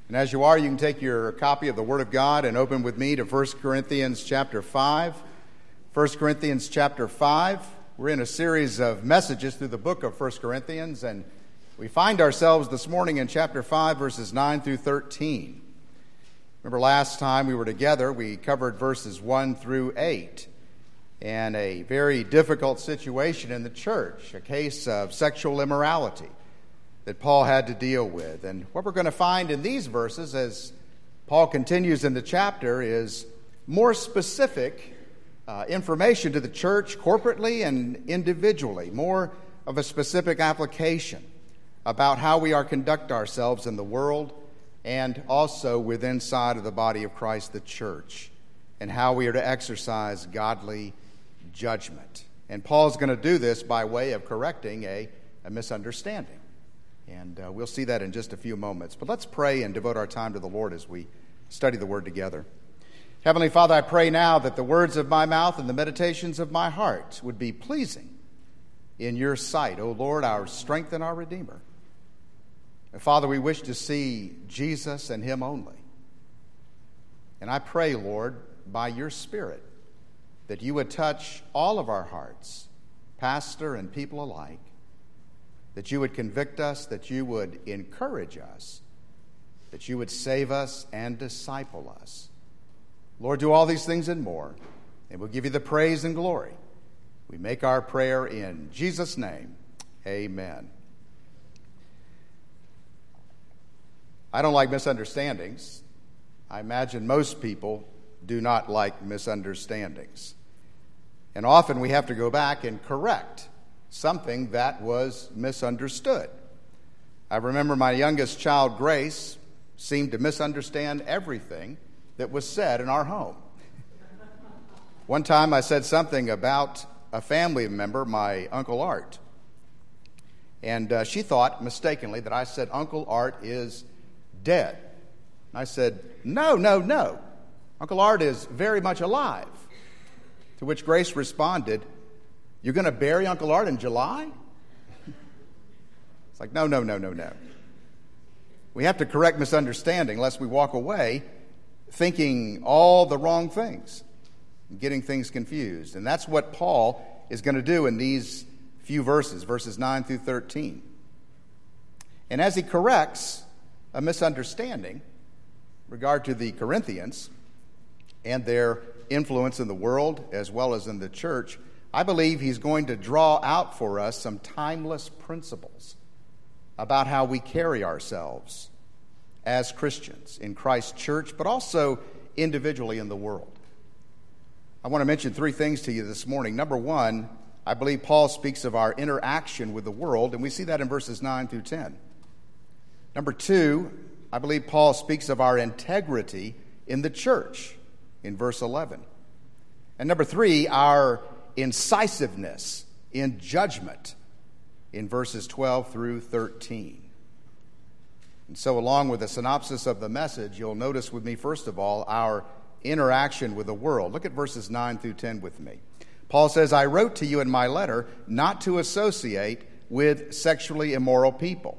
And as you are, you can take your copy of the Word of God and open with me to 1 Corinthians chapter 5. 1 Corinthians chapter 5. We're in a series of messages through the book of 1 Corinthians, and we find ourselves this morning in chapter 5, verses 9 through 13. Remember last time we were together, we covered verses 1 through 8, and a very difficult situation in the church, a case of sexual immorality that Paul had to deal with. And what we're going to find in these verses as Paul continues in the chapter is more specific information to the church corporately and individually, more of a specific application about how we are conduct ourselves in the world and also within inside of the body of Christ, the church, and how we are to exercise godly judgment. And Paul's going to do this by way of correcting a misunderstanding. And we'll see that in just a few moments. But let's pray and devote our time to the Lord as we study the Word together. Heavenly Father, I pray now that the words of my mouth and the meditations of my heart would be pleasing in your sight, O Lord, our strength and our Redeemer. And Father, we wish to see Jesus and Him only. And I pray, Lord, by your Spirit, that you would touch all of our hearts, pastor and people alike, that you would convict us, that you would encourage us, that you would save us and disciple us. Lord, do all these things and more, and we'll give you the praise and glory. We make our prayer in Jesus' name. Amen. I don't like misunderstandings. I imagine most people do not like misunderstandings. And often we have to go back and correct something that was misunderstood. I remember my youngest child, Grace, seemed to misunderstand everything that was said in our home. One time I said something about a family member, my Uncle Art, and she thought mistakenly that I said Uncle Art is dead. I said, no. Uncle Art is very much alive. To which Grace responded, "You're going to bury Uncle Art in July?" It's like, no. We have to correct misunderstanding lest we walk away thinking all the wrong things and getting things confused. And that's what Paul is going to do in these few verses, verses 9 through 13. And as he corrects a misunderstanding in regard to the Corinthians and their influence in the world as well as in the church, I believe he's going to draw out for us some timeless principles about how we carry ourselves as Christians in Christ's church, but also individually in the world. I want to mention three things to you this morning. Number one, I believe Paul speaks of our interaction with the world, and we see that in verses 9 through 10. Number two, I believe Paul speaks of our integrity in the church in verse 11. And number three, our incisiveness in judgment in verses 12 through 13. And so along with a synopsis of the message, you'll notice with me, first of all, our interaction with the world. Look at verses 9 through 10 with me. Paul says, "I wrote to you in my letter not to associate with sexually immoral people."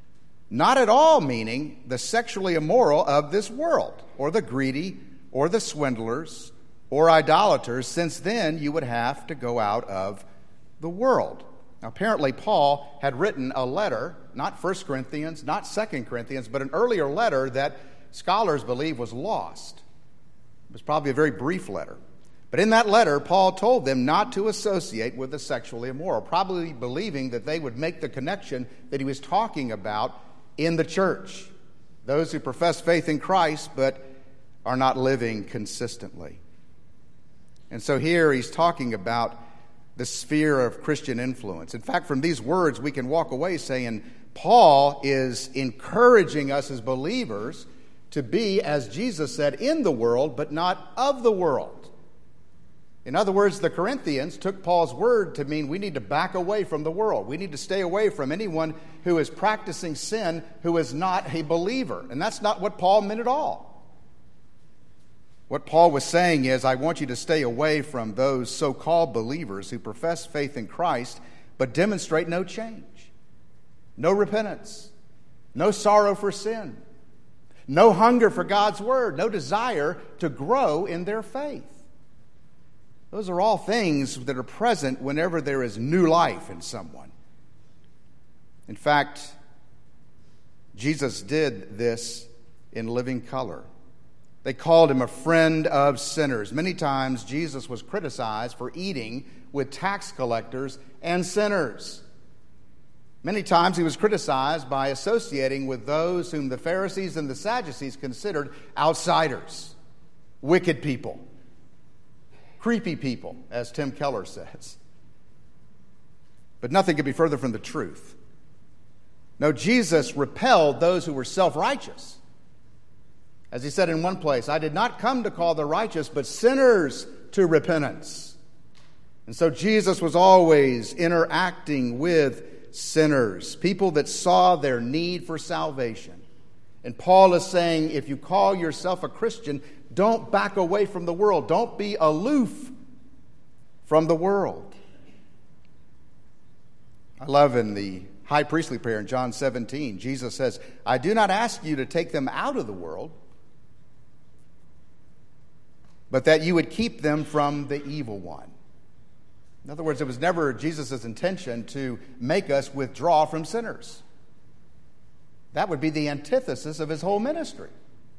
Not at all meaning the sexually immoral of this world, or the greedy, or the swindlers, or idolaters, since then you would have to go out of the world. Now, apparently Paul had written a letter, not 1 Corinthians, not 2 Corinthians, but an earlier letter that scholars believe was lost. It was probably a very brief letter. But in that letter, Paul told them not to associate with the sexually immoral, probably believing that they would make the connection that he was talking about in the church. Those who profess faith in Christ but are not living consistently. And so here he's talking about the sphere of Christian influence. In fact, from these words, we can walk away saying Paul is encouraging us as believers to be, as Jesus said, in the world, but not of the world. In other words, the Corinthians took Paul's word to mean we need to back away from the world. We need to stay away from anyone who is practicing sin who is not a believer. And that's not what Paul meant at all. What Paul was saying is, I want you to stay away from those so-called believers who profess faith in Christ but demonstrate no change, no repentance, no sorrow for sin, no hunger for God's word, no desire to grow in their faith. Those are all things that are present whenever there is new life in someone. In fact, Jesus did this in living color. They called him a friend of sinners. Many times Jesus was criticized for eating with tax collectors and sinners. Many times he was criticized by associating with those whom the Pharisees and the Sadducees considered outsiders, wicked people, creepy people, as Tim Keller says. But nothing could be further from the truth. No, Jesus repelled those who were self-righteous. As he said in one place, I did not come to call the righteous, but sinners to repentance. And so Jesus was always interacting with sinners, people that saw their need for salvation. And Paul is saying, if you call yourself a Christian, don't back away from the world. Don't be aloof from the world. I love in the high priestly prayer in John 17, Jesus says, I do not ask you to take them out of the world, but that you would keep them from the evil one. In other words, it was never Jesus' intention to make us withdraw from sinners. That would be the antithesis of his whole ministry.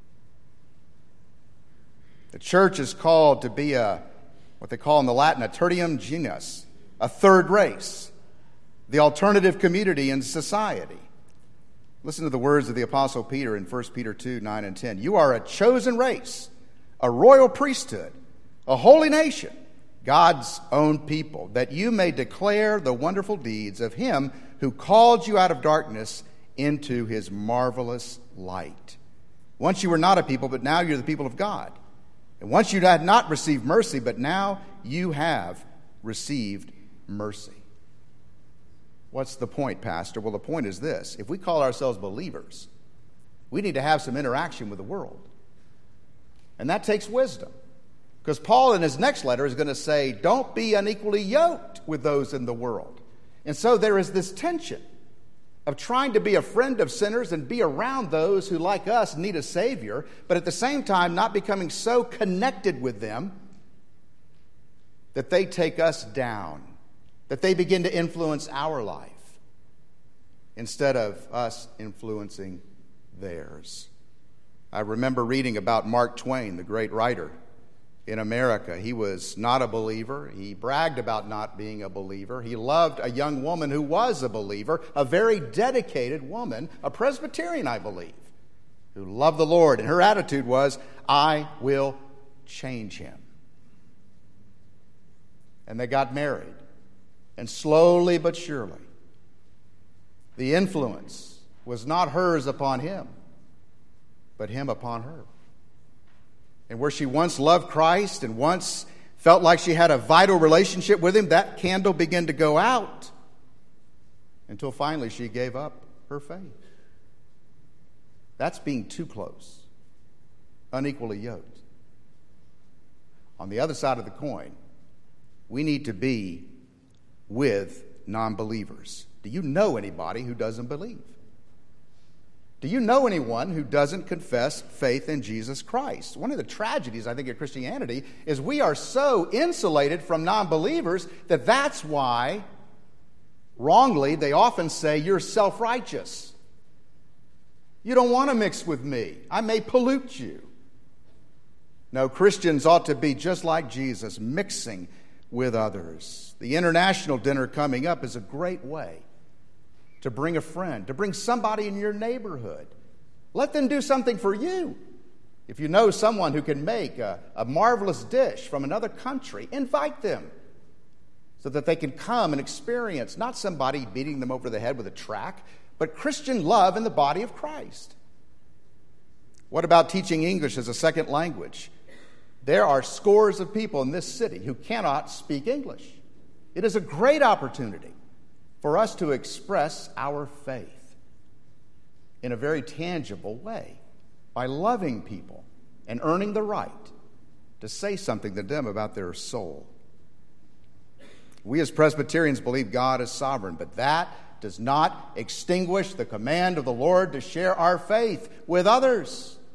The church is called to be what they call in the Latin, a tertium genus, a third race, the alternative community in society. Listen to the words of the Apostle Peter in 1 Peter 2, 9 and 10. You are a chosen race, a royal priesthood, a holy nation, God's own people, that you may declare the wonderful deeds of him who called you out of darkness into his marvelous light. Once you were not a people, but now you're the people of God. And once you had not received mercy, but now you have received mercy. What's the point, Pastor? Well, the point is this. If we call ourselves believers, we need to have some interaction with the world. And that takes wisdom. Because Paul in his next letter is going to say, don't be unequally yoked with those in the world. And so there is this tension of trying to be a friend of sinners and be around those who, like us, need a Savior, but at the same time not becoming so connected with them that they take us down, that they begin to influence our life instead of us influencing theirs. I remember reading about Mark Twain, the great writer in America. He was not a believer. He bragged about not being a believer. He loved a young woman who was a believer, a very dedicated woman, a Presbyterian, I believe, who loved the Lord. And her attitude was, I will change him. And they got married. And slowly but surely, the influence was not hers upon him, but him upon her. And where she once loved Christ and once felt like she had a vital relationship with him, that candle began to go out until finally she gave up her faith. That's being too close, unequally yoked. On the other side of the coin, we need to be with non-believers. Do you know anybody who doesn't believe? Do you know anyone who doesn't confess faith in Jesus Christ? One of the tragedies, I think, of Christianity is we are so insulated from non-believers that that's why, wrongly, they often say, you're self-righteous. You don't want to mix with me. I may pollute you. No, Christians ought to be just like Jesus, mixing with others. The international dinner coming up is a great way to bring a friend, to bring somebody in your neighborhood. Let them do something for you. If you know someone who can make a marvelous dish from another country, invite them so that they can come and experience not somebody beating them over the head with a tract, but Christian love in the body of Christ. What about teaching English as a second language? There are scores of people in this city who cannot speak English. It is a great opportunity for us to express our faith in a very tangible way by loving people and earning the right to say something to them about their soul. We as Presbyterians believe God is sovereign, but that does not extinguish the command of the Lord to share our faith with others.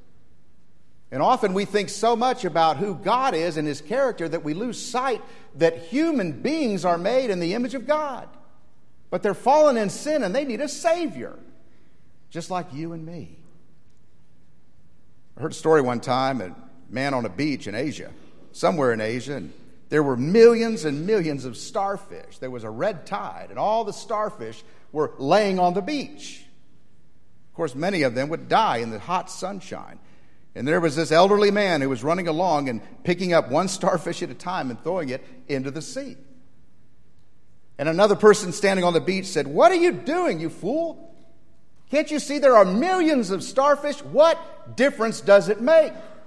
And often we think so much about who God is and His character that we lose sight that human beings are made in the image of God. But they're fallen in sin and they need a Savior, just like you and me. I heard a story one time, a man on a beach in Asia, somewhere in Asia, and there were millions and millions of starfish. There was a red tide, and all the starfish were laying on the beach. Of course, many of them would die in the hot sunshine. And there was this elderly man who was running along and picking up one starfish at a time and throwing it into the sea. And another person standing on the beach said, "What are you doing, you fool? Can't you see there are millions of starfish? What difference does it make?"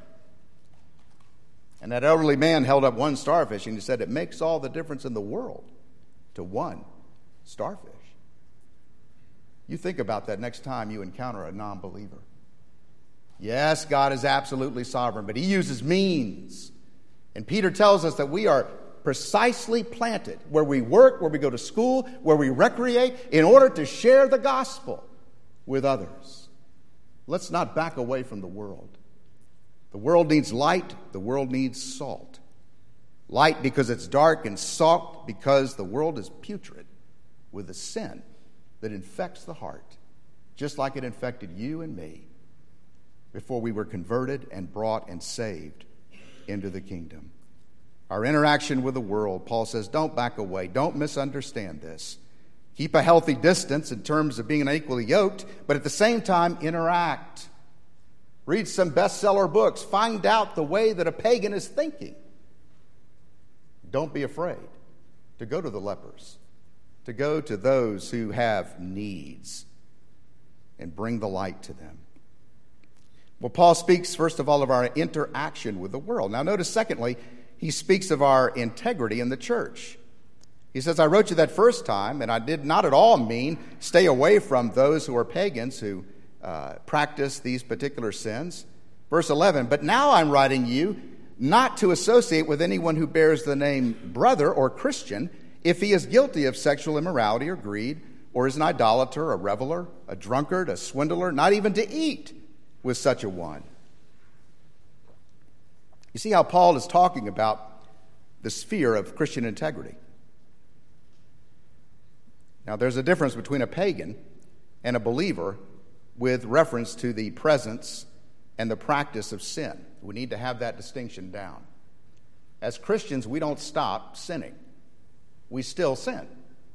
And that elderly man held up one starfish and he said, "It makes all the difference in the world to one starfish." You think about that next time you encounter a non-believer. Yes, God is absolutely sovereign, but He uses means. And Peter tells us that we are precisely planted where we work, where we go to school, where we recreate, in order to share the gospel with others. Let's not back away from the world. The world needs light. The world needs salt. Light because it's dark, and salt because the world is putrid with the sin that infects the heart, just like it infected you and me before we were converted and brought and saved into the kingdom. Our interaction with the world, Paul says, don't back away. Don't misunderstand this. Keep a healthy distance in terms of being unequally yoked, but at the same time, interact. Read some bestseller books. Find out the way that a pagan is thinking. Don't be afraid to go to the lepers, to go to those who have needs, and bring the light to them. Well, Paul speaks, first of all, of our interaction with the world. Now, notice, secondly, he speaks of our integrity in the church. He says, "I wrote you that first time, and I did not at all mean stay away from those who are pagans who practice these particular sins." Verse 11, "But now I'm writing you not to associate with anyone who bears the name brother or Christian if he is guilty of sexual immorality or greed, or is an idolater, a reveler, a drunkard, a swindler, not even to eat with such a one." You see how Paul is talking about the sphere of Christian integrity. Now, there's a difference between a pagan and a believer with reference to the presence and the practice of sin. We need to have that distinction down. As Christians, we don't stop sinning. We still sin.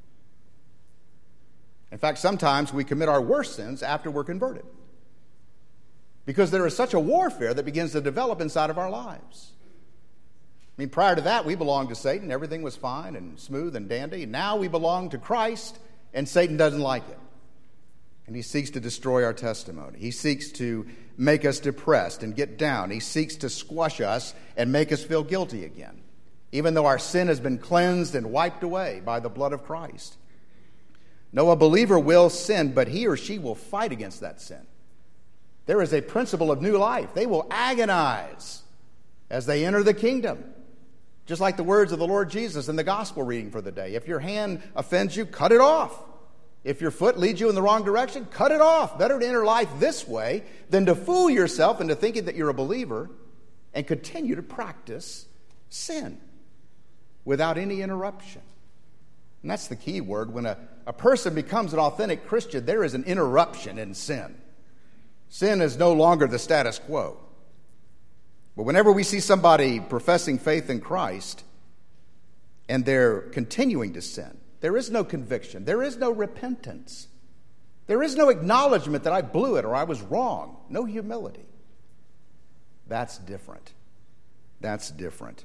In fact, sometimes we commit our worst sins after we're converted, because there is such a warfare that begins to develop inside of our lives. I mean, prior to that, we belonged to Satan. Everything was fine and smooth and dandy. Now we belong to Christ, and Satan doesn't like it. And he seeks to destroy our testimony. He seeks to make us depressed and get down. He seeks to squash us and make us feel guilty again, even though our sin has been cleansed and wiped away by the blood of Christ. No, a believer will sin, but he or she will fight against that sin. There is a principle of new life. They will agonize as they enter the kingdom. Just like the words of the Lord Jesus in the gospel reading for the day. If your hand offends you, cut it off. If your foot leads you in the wrong direction, cut it off. Better to enter life this way than to fool yourself into thinking that you're a believer and continue to practice sin without any interruption. And that's the key word. When a person becomes an authentic Christian, there is an interruption in sin. Sin is no longer the status quo. But whenever we see somebody professing faith in Christ and they're continuing to sin, there is no conviction. There is no repentance. There is no acknowledgement that I blew it or I was wrong. No humility. That's different. That's different.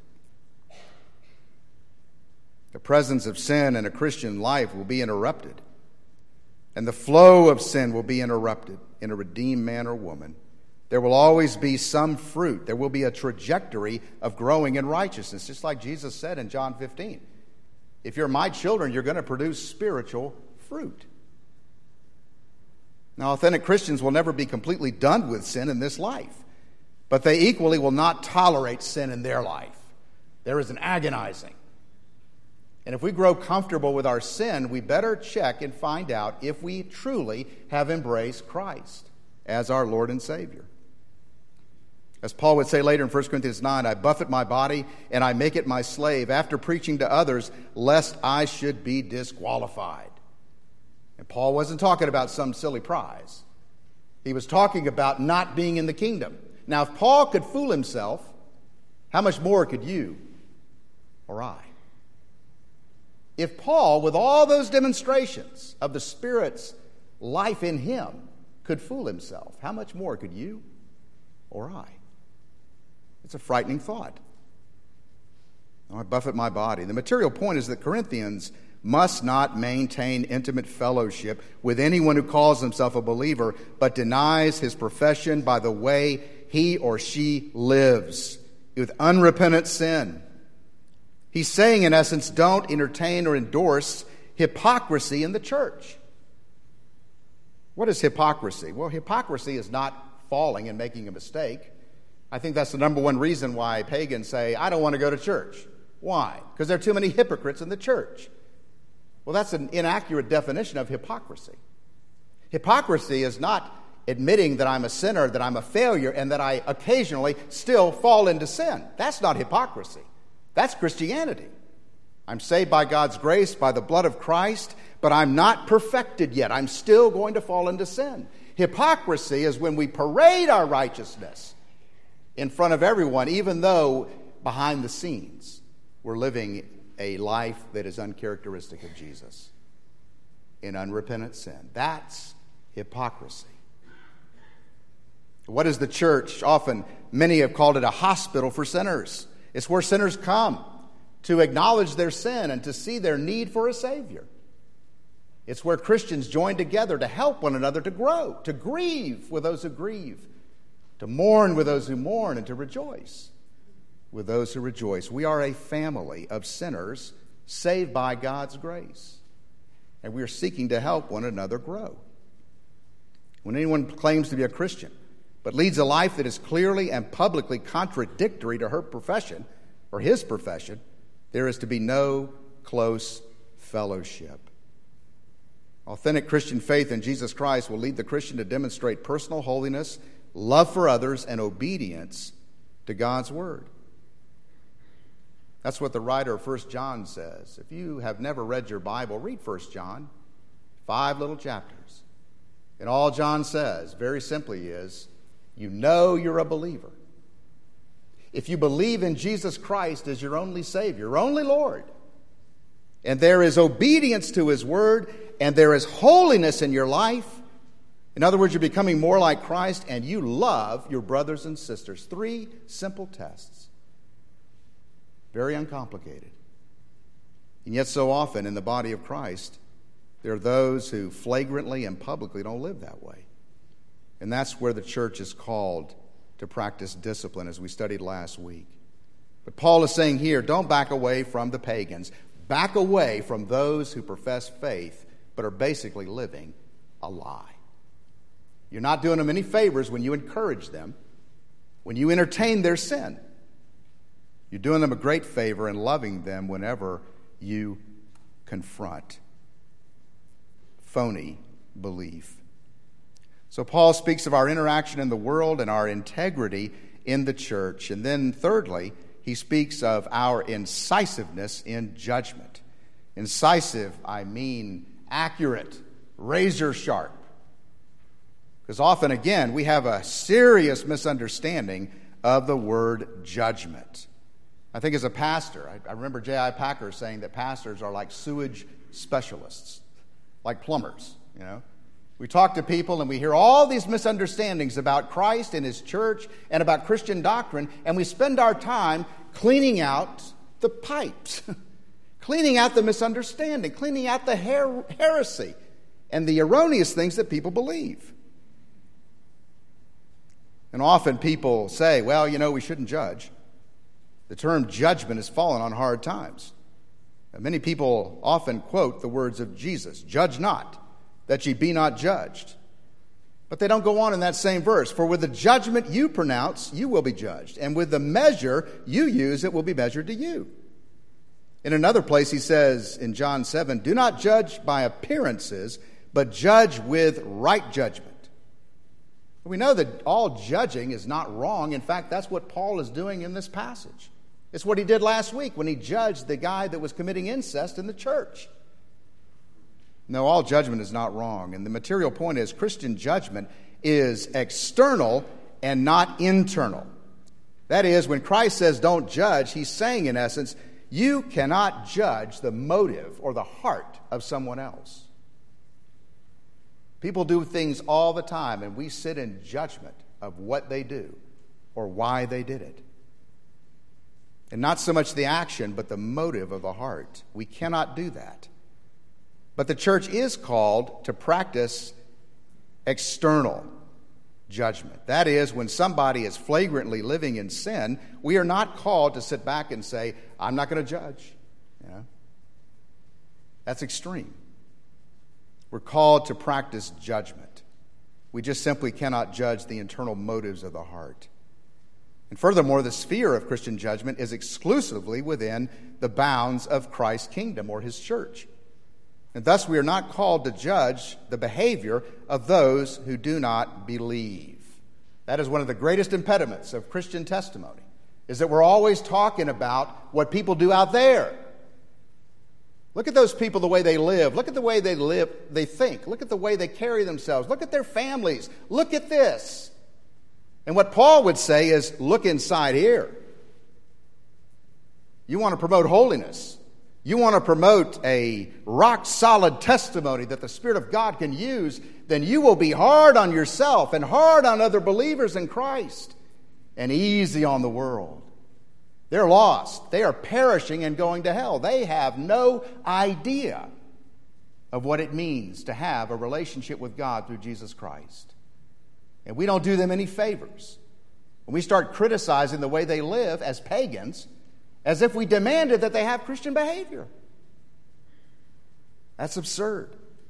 The presence of sin in a Christian life will be interrupted. And the flow of sin will be interrupted in a redeemed man or woman. There will always be some fruit. There will be a trajectory of growing in righteousness, just like Jesus said in John 15. If you're my children, you're going to produce spiritual fruit. Now, authentic Christians will never be completely done with sin in this life, but they equally will not tolerate sin in their life. There is an agonizing. And if we grow comfortable with our sin, we better check and find out if we truly have embraced Christ as our Lord and Savior. As Paul would say later in 1 Corinthians 9, I buffet my body and I make it my slave after preaching to others, lest I should be disqualified. And Paul wasn't talking about some silly prize. He was talking about not being in the kingdom. Now, if Paul could fool himself, how much more could you or I? If Paul, with all those demonstrations of the Spirit's life in him, could fool himself, how much more could you or I? It's a frightening thought. I buffet my body. The material point is that Corinthians must not maintain intimate fellowship with anyone who calls himself a believer, but denies his profession by the way he or she lives with unrepentant sin. He's saying, in essence, don't entertain or endorse hypocrisy in the church. What is hypocrisy? Well, hypocrisy is not falling and making a mistake. I think that's the number one reason why pagans say, I don't want to go to church. Why? Because there are too many hypocrites in the church. Well, that's an inaccurate definition of hypocrisy. Hypocrisy is not admitting that I'm a sinner, that I'm a failure, and that I occasionally still fall into sin. That's not hypocrisy. That's Christianity. I'm saved by God's grace, by the blood of Christ, but I'm not perfected yet. I'm still going to fall into sin. Hypocrisy is when we parade our righteousness in front of everyone, even though behind the scenes we're living a life that is uncharacteristic of Jesus in unrepentant sin. That's hypocrisy. What is the church? Often, many have called it a hospital for sinners. It's where sinners come to acknowledge their sin and to see their need for a Savior. It's where Christians join together to help one another to grow, to grieve with those who grieve, to mourn with those who mourn, and to rejoice with those who rejoice. We are a family of sinners saved by God's grace, and we are seeking to help one another grow. When anyone claims to be a Christian but leads a life that is clearly and publicly contradictory to her profession or his profession, there is to be no close fellowship. Authentic Christian faith in Jesus Christ will lead the Christian to demonstrate personal holiness, love for others, and obedience to God's Word. That's what the writer of 1 John says. If you have never read your Bible, read 1 John, 5 little chapters. And all John says, very simply, is you know you're a believer if you believe in Jesus Christ as your only Savior, your only Lord. And there is obedience to His Word, and there is holiness in your life. In other words, you're becoming more like Christ, and you love your brothers and sisters. 3 simple tests. Very uncomplicated. And yet so often in the body of Christ, there are those who flagrantly and publicly don't live that way. And that's where the church is called to practice discipline, as we studied last week. But Paul is saying here, don't back away from the pagans. Back away from those who profess faith but are basically living a lie. You're not doing them any favors when you encourage them, when you entertain their sin. You're doing them a great favor and loving them whenever you confront phony belief. So Paul speaks of our interaction in the world and our integrity in the church. And then thirdly, he speaks of our incisiveness in judgment. Incisive, I mean accurate, razor sharp. Because often, again, we have a serious misunderstanding of the word judgment. I think as a pastor, I remember J.I. Packer saying that pastors are like sewage specialists, like plumbers, you know. We talk to people and we hear all these misunderstandings about Christ and His church and about Christian doctrine, and we spend our time cleaning out the pipes, cleaning out the misunderstanding, cleaning out the heresy and the erroneous things that people believe. And often people say, well, you know, we shouldn't judge. The term judgment has fallen on hard times. And many people often quote the words of Jesus, judge not, that ye be not judged. But they don't go on in that same verse. For with the judgment you pronounce, you will be judged. And with the measure you use, it will be measured to you. In another place he says in John 7, do not judge by appearances, but judge with right judgment. We know that all judging is not wrong. In fact, that's what Paul is doing in this passage. It's what he did last week when he judged the guy that was committing incest in the church. No, all judgment is not wrong. And the material point is Christian judgment is external and not internal. That is, when Christ says don't judge, he's saying in essence, you cannot judge the motive or the heart of someone else. People do things all the time, and we sit in judgment of what they do or why they did it. And not so much the action, but the motive of the heart. We cannot do that. But the church is called to practice external judgment. That is, when somebody is flagrantly living in sin, we are not called to sit back and say, I'm not going to judge. That's extreme. We're called to practice judgment. We just simply cannot judge the internal motives of the heart. And furthermore, the sphere of Christian judgment is exclusively within the bounds of Christ's kingdom or his church. And thus we are not called to judge the behavior of those who do not believe. That is one of the greatest impediments of Christian testimony, is that we're always talking about what people do out there. Look at those people, the way they live. Look at the way they think. Look at the way they carry themselves. Look at their families. Look at this. And what Paul would say is, look inside here. You want to promote holiness. You want to promote a rock-solid testimony that the Spirit of God can use, then you will be hard on yourself and hard on other believers in Christ and easy on the world. They're lost. They are perishing and going to hell. They have no idea of what it means to have a relationship with God through Jesus Christ. And we don't do them any favors when we start criticizing the way they live as pagans, as if we demanded that they have Christian behavior. That's absurd.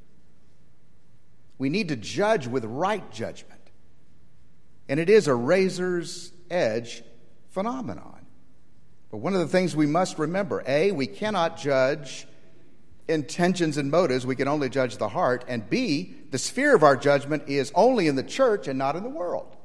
We need to judge with right judgment. And it is a razor's edge phenomenon. But one of the things we must remember, A, we cannot judge intentions and motives. We can only judge the heart. And B, the sphere of our judgment is only in the church and not in the world.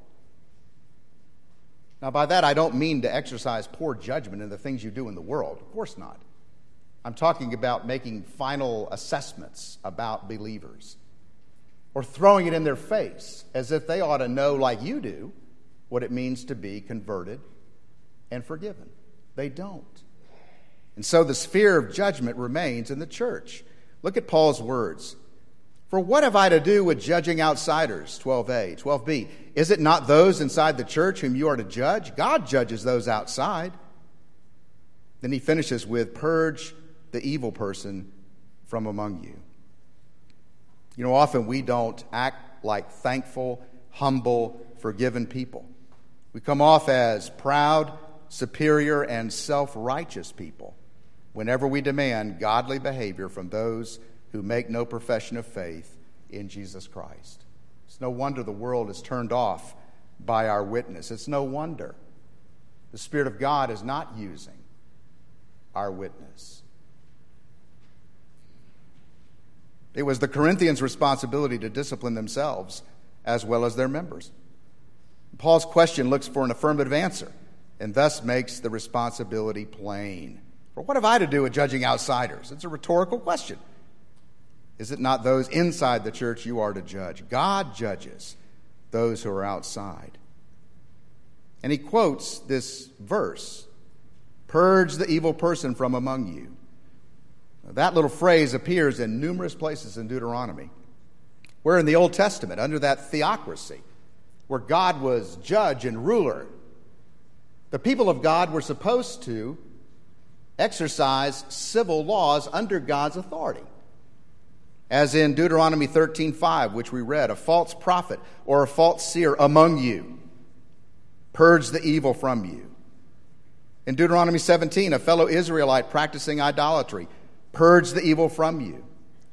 Now, by that, I don't mean to exercise poor judgment in the things you do in the world. Of course not. I'm talking about making final assessments about believers or throwing it in their face as if they ought to know, like you do, what it means to be converted and forgiven. They don't. And so the sphere of judgment remains in the church. Look at Paul's words. For what have I to do with judging outsiders? 12a, 12b. Is it not those inside the church whom you are to judge? God judges those outside. Then he finishes with, purge the evil person from among you. You know, often we don't act like thankful, humble, forgiven people. We come off as proud, superior, and self-righteous people whenever we demand godly behavior from those who make no profession of faith in Jesus Christ. It's no wonder the world is turned off by our witness. It's no wonder the Spirit of God is not using our witness. It was the Corinthians' responsibility to discipline themselves as well as their members. Paul's question looks for an affirmative answer and thus makes the responsibility plain. For what have I to do with judging outsiders? It's a rhetorical question. Is it not those inside the church you are to judge? God judges those who are outside. And he quotes this verse, purge the evil person from among you. That little phrase appears in numerous places in Deuteronomy, where in the Old Testament, under that theocracy, where God was judge and ruler, the people of God were supposed to exercise civil laws under God's authority. As in Deuteronomy 13:5, which we read, a false prophet or a false seer among you, purge the evil from you. In Deuteronomy 17, a fellow Israelite practicing idolatry, purge the evil from you.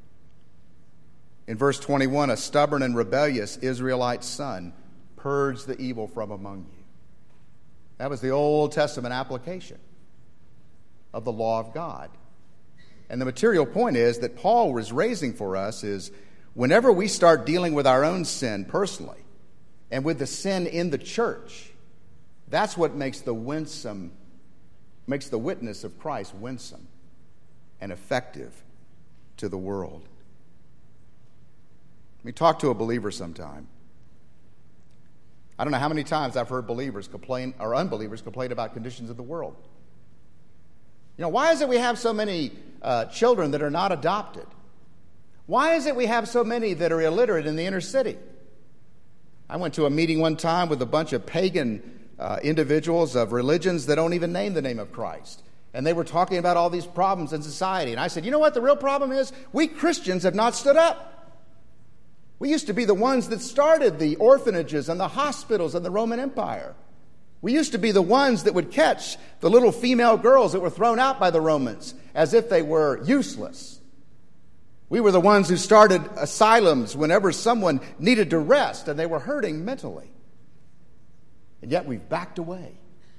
In verse 21, a stubborn and rebellious Israelite son, purge the evil from among you. That was the Old Testament application of the law of God. And the material point is that Paul was raising for us is whenever we start dealing with our own sin personally, and with the sin in the church, that's what makes the witness of Christ winsome and effective to the world. Let me talk to a believer sometime. I don't know how many times I've heard believers complain or unbelievers complain about conditions of the world. Why is it we have so many children that are not adopted? Why is it we have so many that are illiterate in the inner city? I went to a meeting one time with a bunch of pagan individuals of religions that don't even name the name of Christ. And they were talking about all these problems in society. And I said, you know what the real problem is? We Christians have not stood up. We used to be the ones that started the orphanages and the hospitals in the Roman Empire. We used to be the ones that would catch the little female girls that were thrown out by the Romans as if they were useless. We were the ones who started asylums whenever someone needed to rest and they were hurting mentally. And yet we've backed away.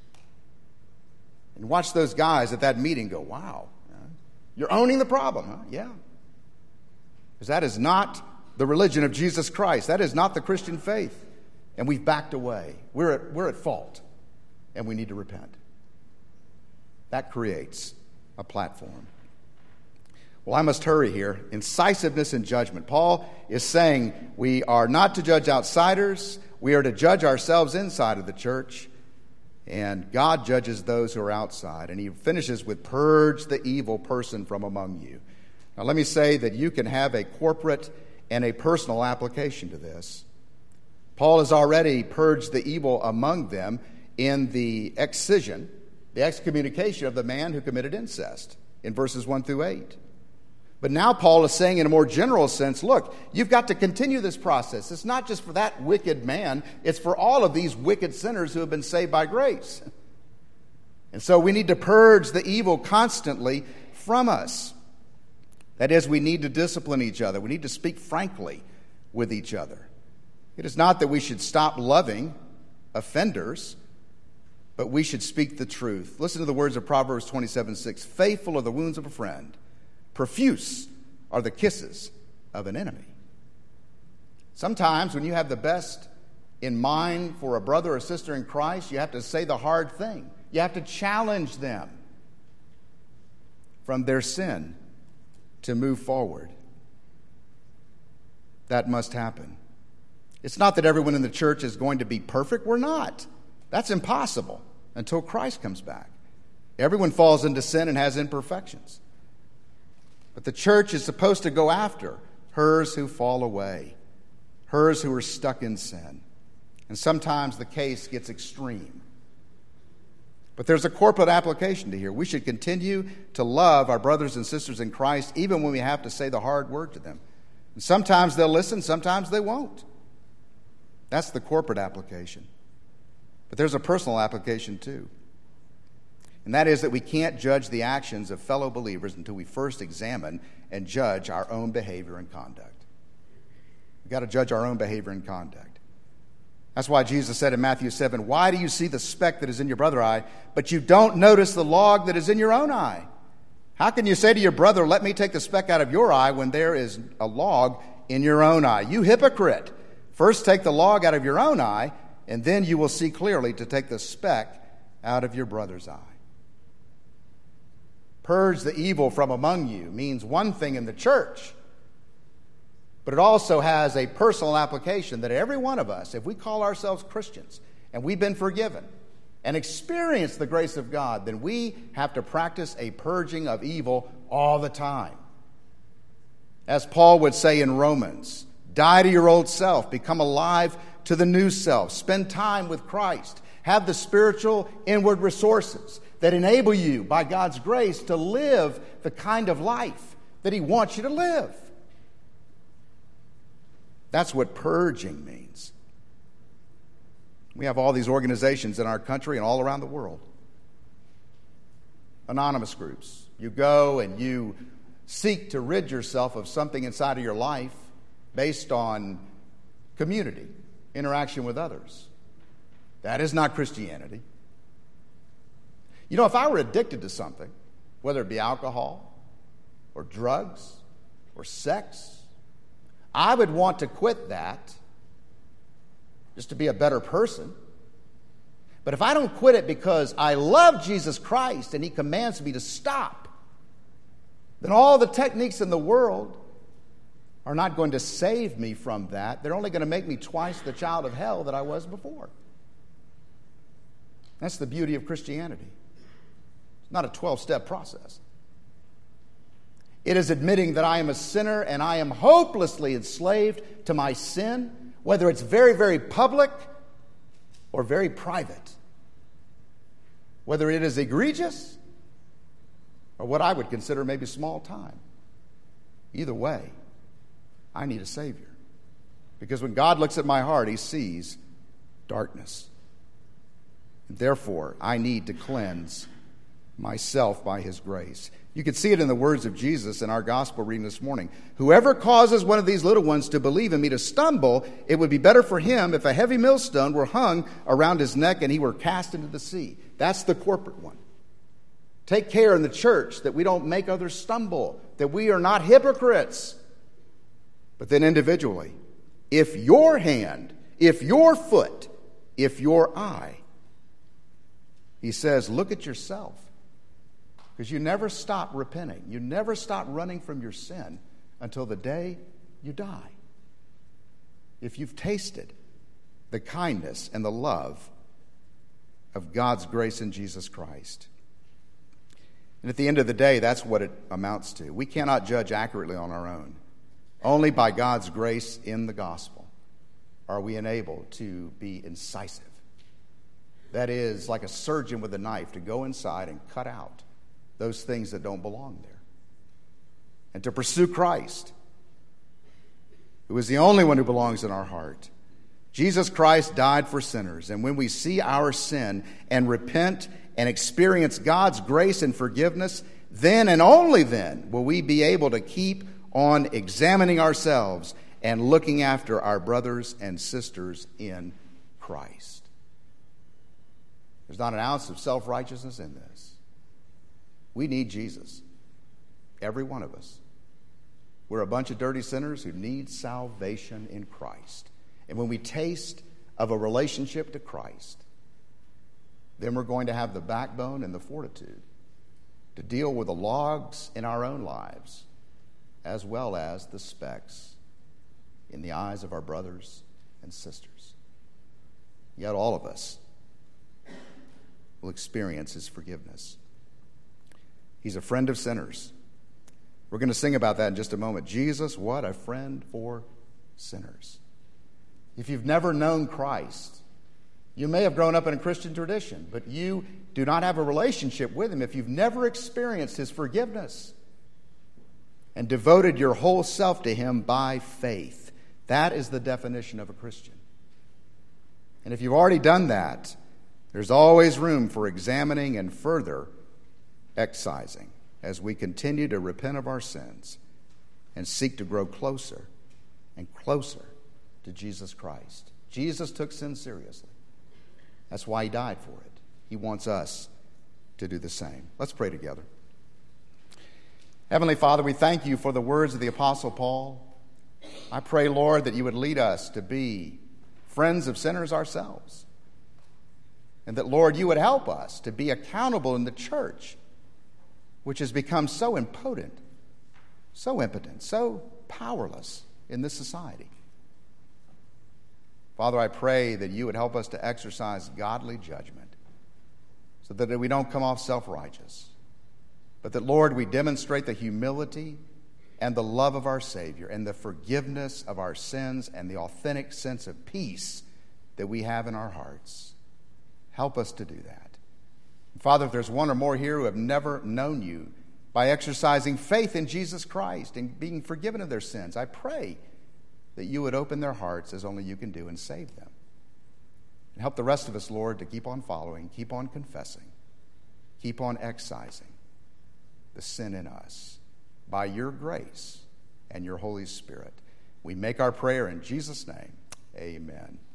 And watch those guys at that meeting go, wow, you're owning the problem, huh? Yeah. Because that is not the religion of Jesus Christ. That is not the Christian faith. And we've backed away. We're at fault. And we need to repent. That creates a platform. Well, I must hurry here. Incisiveness in judgment. Paul is saying we are not to judge outsiders. We are to judge ourselves inside of the church. And God judges those who are outside. And he finishes with, purge the evil person from among you. Now, let me say that you can have a corporate and a personal application to this. Paul has already purged the evil among them in the excision, the excommunication of the man who committed incest in verses 1 through 8. But now Paul is saying in a more general sense, look, you've got to continue this process. It's not just for that wicked man. It's for all of these wicked sinners who have been saved by grace. And so we need to purge the evil constantly from us. That is, we need to discipline each other. We need to speak frankly with each other. It is not that we should stop loving offenders, but we should speak the truth. Listen to the words of Proverbs 27:6. Faithful are the wounds of a friend. Profuse are the kisses of an enemy. Sometimes when you have the best in mind for a brother or sister in Christ, you have to say the hard thing. You have to challenge them from their sin to move forward. That must happen. It's not that everyone in the church is going to be perfect. We're not. That's impossible until Christ comes back. Everyone falls into sin and has imperfections. But the church is supposed to go after hers who fall away, hers who are stuck in sin. And sometimes the case gets extreme. But there's a corporate application to here. We should continue to love our brothers and sisters in Christ even when we have to say the hard word to them. And sometimes they'll listen, sometimes they won't. That's the corporate application. But there's a personal application too. And that is that we can't judge the actions of fellow believers until we first examine and judge our own behavior and conduct. We've got to judge our own behavior and conduct. That's why Jesus said in Matthew 7, why do you see the speck that is in your brother's eye, but you don't notice the log that is in your own eye? How can you say to your brother, let me take the speck out of your eye when there is a log in your own eye? You hypocrite! First take the log out of your own eye, and then you will see clearly to take the speck out of your brother's eye. Purge the evil from among you means one thing in the church, but it also has a personal application that every one of us, if we call ourselves Christians and we've been forgiven and experience the grace of God, then we have to practice a purging of evil all the time. As Paul would say in Romans, die to your old self, become alive to the new self, spend time with Christ, have the spiritual inward resources that enable you, by God's grace, to live the kind of life that He wants you to live. That's what purging means. We have all these organizations in our country and all around the world. Anonymous groups. You go and you seek to rid yourself of something inside of your life based on community, interaction with others. That is not Christianity. You know, if I were addicted to something, whether it be alcohol or drugs or sex, I would want to quit that just to be a better person. But if I don't quit it because I love Jesus Christ and he commands me to stop, then all the techniques in the world are not going to save me from that. They're only going to make me twice the child of hell that I was before. That's the beauty of Christianity. It's not a 12-step process. It is admitting that I am a sinner and I am hopelessly enslaved to my sin, whether it's very, very public or very private. Whether it is egregious or what I would consider maybe small time. Either way, I need a Savior. Because when God looks at my heart, he sees darkness. And therefore, I need to cleanse myself by his grace. You can see it in the words of Jesus in our gospel reading this morning. Whoever causes one of these little ones to believe in me to stumble, it would be better for him if a heavy millstone were hung around his neck and he were cast into the sea. That's the corporate one. Take care in the church that we don't make others stumble, that we are not hypocrites. But then individually, if your hand, if your foot, if your eye, he says, look at yourself. Because you never stop repenting. You never stop running from your sin until the day you die. If you've tasted the kindness and the love of God's grace in Jesus Christ. And at the end of the day, that's what it amounts to. We cannot judge accurately on our own. Only by God's grace in the gospel are we enabled to be incisive. That is, like a surgeon with a knife, to go inside and cut out those things that don't belong there. And to pursue Christ, who is the only one who belongs in our heart. Jesus Christ died for sinners, and when we see our sin and repent and experience God's grace and forgiveness, then and only then will we be able to keep on examining ourselves and looking after our brothers and sisters in Christ. There's not an ounce of self-righteousness in this. We need Jesus. Every one of us. We're a bunch of dirty sinners who need salvation in Christ. And when we taste of a relationship to Christ, then we're going to have the backbone and the fortitude to deal with the logs in our own lives, as well as the specks in the eyes of our brothers and sisters. Yet all of us will experience his forgiveness. He's a friend of sinners. We're going to sing about that in just a moment. Jesus, what a friend for sinners. If you've never known Christ, you may have grown up in a Christian tradition, but you do not have a relationship with him if you've never experienced his forgiveness and devoted your whole self to him by faith. That is the definition of a Christian. And if you've already done that, there's always room for examining and further excising as we continue to repent of our sins and seek to grow closer and closer to Jesus Christ. Jesus took sin seriously. That's why he died for it. He wants us to do the same. Let's pray together. Heavenly Father, we thank you for the words of the Apostle Paul. I pray, Lord, that you would lead us to be friends of sinners ourselves. And that, Lord, you would help us to be accountable in the church, which has become so impotent, so impotent, so powerless in this society. Father, I pray that you would help us to exercise godly judgment so that we don't come off self-righteous, but that, Lord, we demonstrate the humility and the love of our Savior and the forgiveness of our sins and the authentic sense of peace that we have in our hearts. Help us to do that. Father, if there's one or more here who have never known you, by exercising faith in Jesus Christ and being forgiven of their sins, I pray that you would open their hearts as only you can do and save them. And help the rest of us, Lord, to keep on following, keep on confessing, keep on excising the sin in us by your grace and your Holy Spirit. We make our prayer in Jesus' name. Amen.